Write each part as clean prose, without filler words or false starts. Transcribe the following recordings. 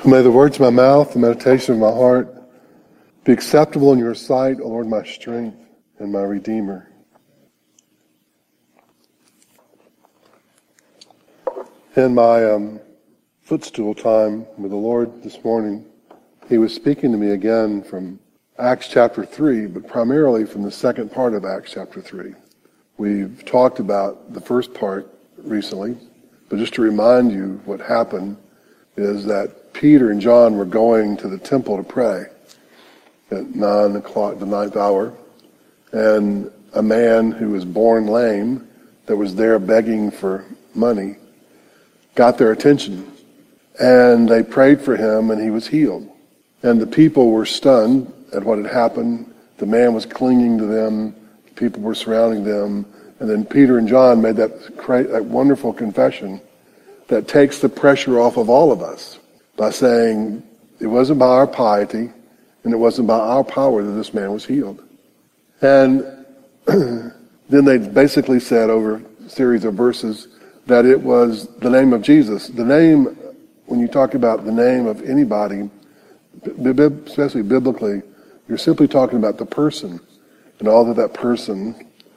May the words of my mouth, the meditation of my heart be acceptable in your sight, O Lord, my strength and my Redeemer. In my footstool time with the Lord this morning, He was speaking to me again from Acts chapter 3, but primarily from the second part of Acts chapter 3. We've talked about the first part recently, but just to remind you what happened is that Peter and John were going to the temple to pray at 9 o'clock, the ninth hour, and a man who was born lame that was there begging for money got their attention, and they prayed for him, and he was healed. And the people were stunned at what had happened. The man was clinging to them. The people were surrounding them. And then Peter and John made that wonderful confession that takes the pressure off of all of us by saying it wasn't by our piety and it wasn't by our power that this man was healed. And then they basically said over a series of verses that it was the name of Jesus. The name, when you talk about the name of anybody, especially biblically, you're simply talking about the person and all that person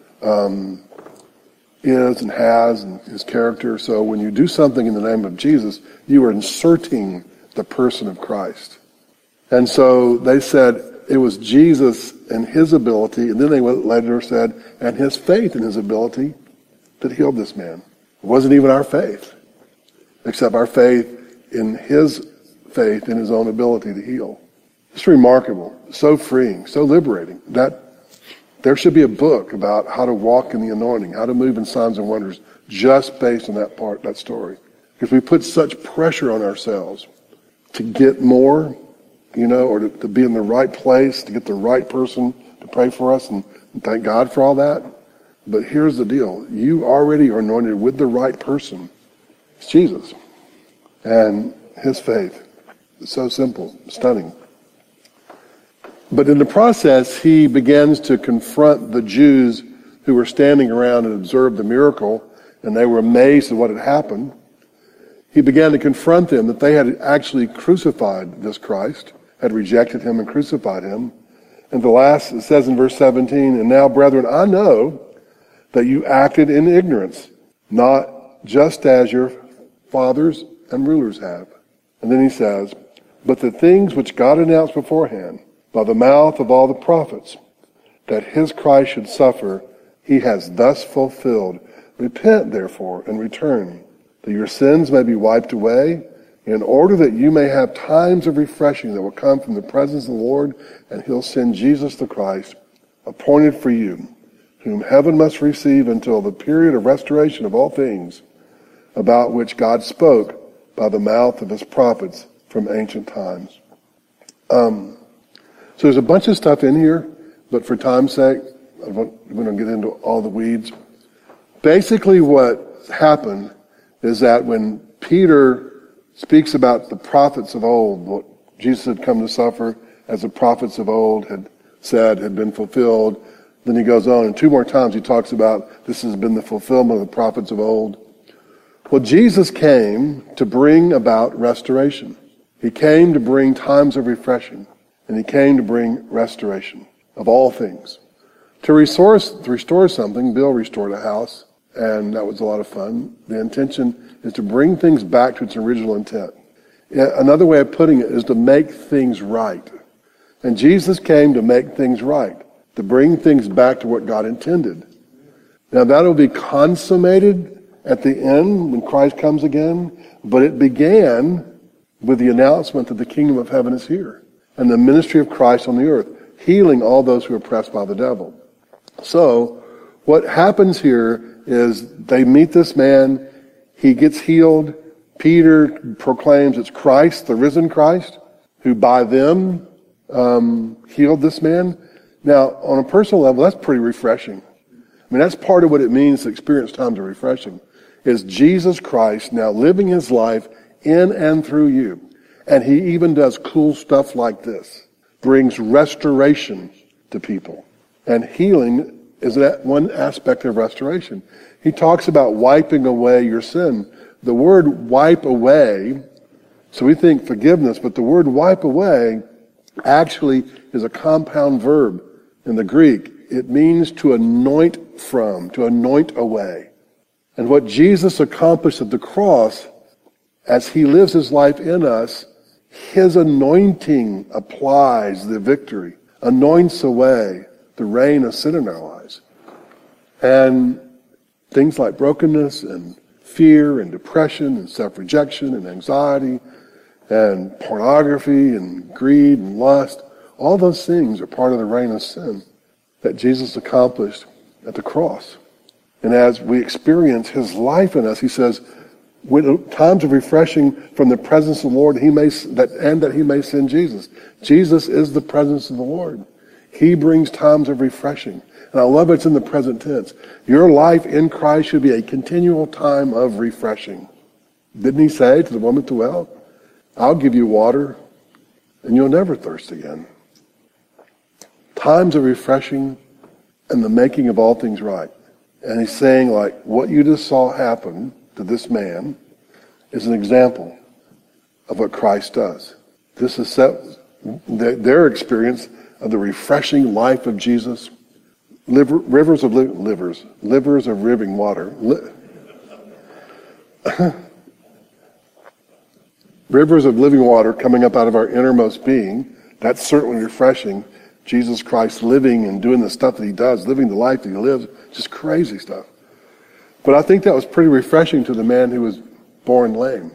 is and has and his character. So when you do something in the name of Jesus, you are inserting the person of Christ. And so they said it was Jesus and his ability, and then they later said, and his faith and his ability that healed this man. It wasn't even our faith, except our faith in his faith in his own ability to heal. It's remarkable, so freeing, so liberating. That there should be a book about how to walk in the anointing, how to move in signs and wonders, just based on that story. Because we put such pressure on ourselves to get more, or to be in the right place, to get the right person to pray for us, and thank God for all that. But here's the deal. You already are anointed with the right person. It's Jesus. And his faith. It's so simple, stunning. But in the process, he begins to confront the Jews who were standing around and observed the miracle, and they were amazed at what had happened. He began to confront them that they had actually crucified this Christ, had rejected him and crucified him. And the last, it says in verse 17, and now, brethren, I know that you acted in ignorance, not just as your fathers and rulers have. And then he says, but the things which God announced beforehand, by the mouth of all the prophets, that his Christ should suffer, he has thus fulfilled. Repent, therefore, and return, that your sins may be wiped away, in order that you may have times of refreshing that will come from the presence of the Lord, and he'll send Jesus the Christ, appointed for you, whom heaven must receive until the period of restoration of all things, about which God spoke by the mouth of his prophets from ancient times. So there's a bunch of stuff in here, but for time's sake, we don't get into all the weeds. Basically what happened is that when Peter speaks about the prophets of old, what Jesus had come to suffer as the prophets of old had said had been fulfilled, then he goes on, and two more times he talks about this has been the fulfillment of the prophets of old. Well, Jesus came to bring about restoration. He came to bring times of refreshing. And he came to bring restoration of all things. To restore something, Bill restored a house, and that was a lot of fun. The intention is to bring things back to its original intent. Another way of putting it is to make things right. And Jesus came to make things right, to bring things back to what God intended. Now that will be consummated at the end when Christ comes again, but it began with the announcement that the kingdom of heaven is here. And the ministry of Christ on the earth, healing all those who are oppressed by the devil. So, what happens here is they meet this man, he gets healed, Peter proclaims it's Christ, the risen Christ, who by them healed this man. Now, on a personal level, that's pretty refreshing. I mean, that's part of what it means to experience times of refreshing, is Jesus Christ now living his life in and through you. And he even does cool stuff like this. Brings restoration to people. And healing is that one aspect of restoration. He talks about wiping away your sin. The word wipe away So we think forgiveness, but the word wipe away actually is a compound verb in the Greek. It means to anoint from, to anoint away. And what Jesus accomplished at the cross, as he lives his life in us, his anointing applies the victory, anoints away the reign of sin in our lives. And things like brokenness and fear and depression and self-rejection and anxiety and pornography and greed and lust, all those things are part of the reign of sin that Jesus accomplished at the cross. And as we experience his life in us, he says, when times of refreshing from the presence of the Lord, that he may send Jesus. Jesus is the presence of the Lord. He brings times of refreshing. And I love it's in the present tense. Your life in Christ should be a continual time of refreshing. Didn't he say to the woman at the well, I'll give you water and you'll never thirst again. Times of refreshing and the making of all things right. And he's saying, like, what you just saw happen to this man is an example of what Christ does. This is their experience of the refreshing life of Jesus. Rivers of living water. Rivers of living water coming up out of our innermost being. That's certainly refreshing. Jesus Christ living and doing the stuff that he does, living the life that he lives, just crazy stuff. But I think that was pretty refreshing to the man who was born lame.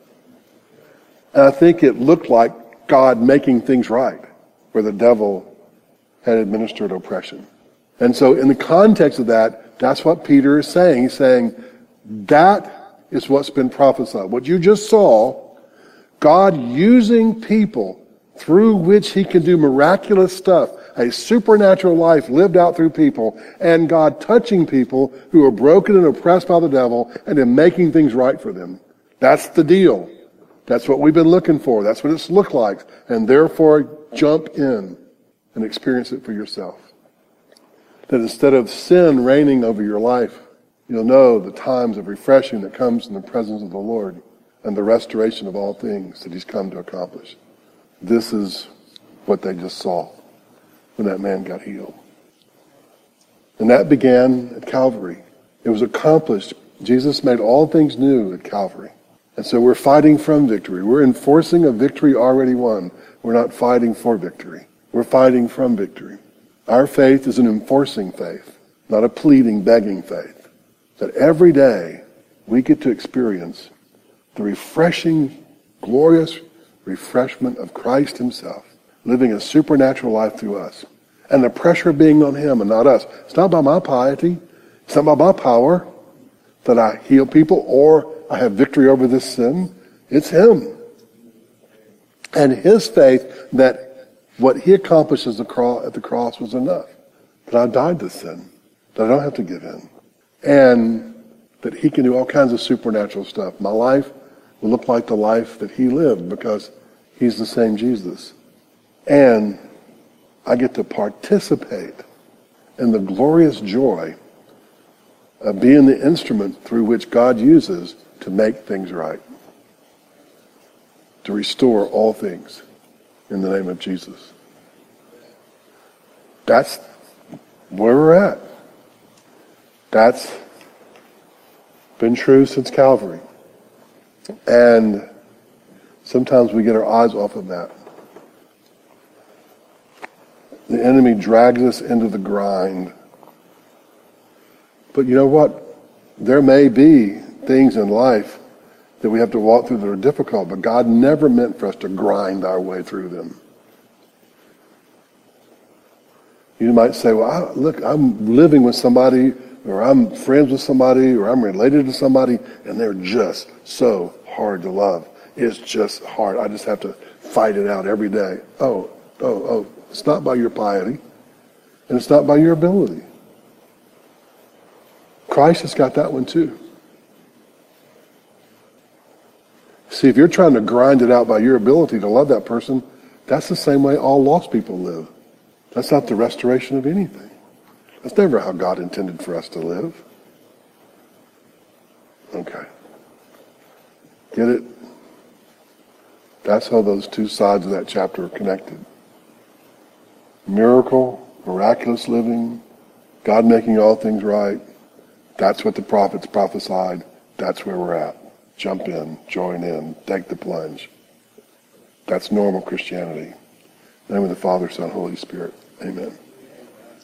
And I think it looked like God making things right, where the devil had administered oppression. And so in the context of that, that's what Peter is saying. He's saying, that is what's been prophesied. What you just saw, God using people through which he can do miraculous stuff, a supernatural life lived out through people, and God touching people who are broken and oppressed by the devil and then making things right for them. That's the deal. That's what we've been looking for. That's what it's looked like. And therefore, jump in and experience it for yourself. That instead of sin reigning over your life, you'll know the times of refreshing that comes in the presence of the Lord and the restoration of all things that he's come to accomplish. This is what they just saw when that man got healed. And that began at Calvary. It was accomplished. Jesus made all things new at Calvary. And so we're fighting from victory. We're enforcing a victory already won. We're not fighting for victory. We're fighting from victory. Our faith is an enforcing faith, not a pleading, begging faith. That every day we get to experience the refreshing, glorious refreshment of Christ himself, living a supernatural life through us. And the pressure being on him and not us. It's not by my piety. It's not by my power that I heal people or I have victory over this sin. It's him. And his faith that what he accomplished at the cross was enough. That I died to sin. That I don't have to give in. And that he can do all kinds of supernatural stuff. My life will look like the life that he lived because he's the same Jesus. And I get to participate in the glorious joy of being the instrument through which God uses to make things right. To restore all things in the name of Jesus. That's where we're at. That's been true since Calvary. And sometimes we get our eyes off of that. The enemy drags us into the grind. But you know what? There may be things in life that we have to walk through that are difficult, but God never meant for us to grind our way through them. You might say, well, look, I'm living with somebody, or I'm friends with somebody, or I'm related to somebody, and they're just so hard to love. It's just hard. I just have to fight it out every day. Oh. It's not by your piety, and it's not by your ability. Christ has got that one too. See, if you're trying to grind it out by your ability to love that person, that's the same way all lost people live. That's not the restoration of anything. That's never how God intended for us to live. Okay. Get it? That's how those two sides of that chapter are connected. Miracle, miraculous living, God making all things right. That's what the prophets prophesied. That's where we're at. Jump in, join in, take the plunge. That's normal Christianity. In the name of the Father, Son, Holy Spirit. Amen.